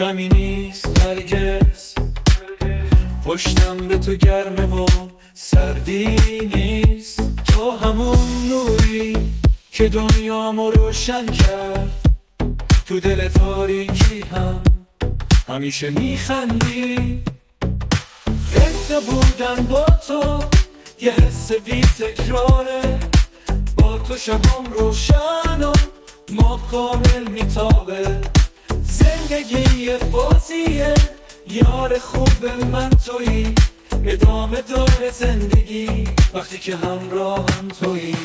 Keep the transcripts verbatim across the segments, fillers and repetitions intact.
غمی نیست هرگز، پشتم به تو گرمه و سردی نیست. تو همون نوری که دنیامو روشن کرد، تو دل تاریکی هم همیشه میخندی. حس بودن با تو یه حس بی تکراره، با تو شبم روشن و ما کامل میتابه. زندگی بازیه، یار خوب من تویی، ادامه داره زندگی وقتی که همراهم تویی.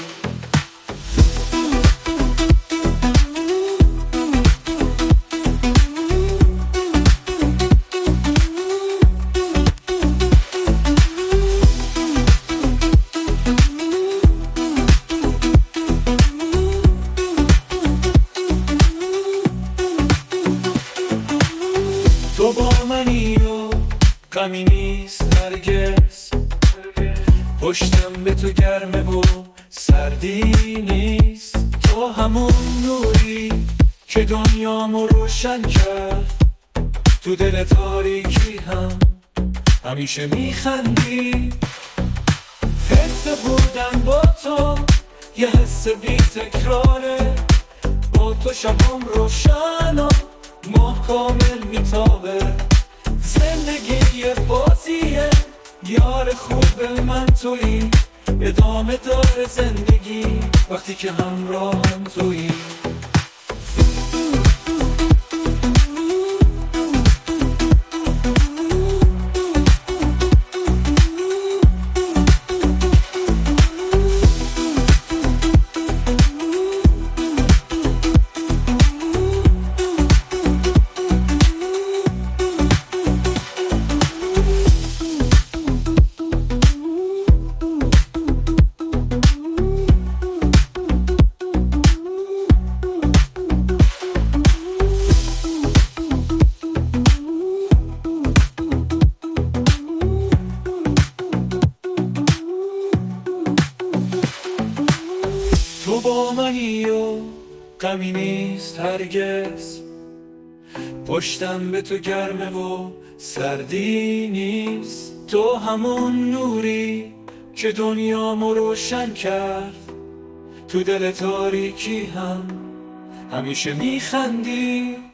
تو با منی و غمی نیست هرگز، پشتم به تو گرمه و سردی نیست. تو همون نوری که دنیامو روشن کرد، تو دل تاریکی هم همیشه میخندی. حس بودن با تو یه حس بی تکراره، با تو شبم روشن و ماه کامل میتابه. زندگی بازیه، یار خوب من تویی، ادامه داره زندگی وقتی که همراهم تویی. تو با منی و غمی نیست هرگز، پشتم به تو گرمه و سردی نیست. تو همون نوری که دنیامو روشن کرد، تو دل تاریکی هم همیشه میخندی.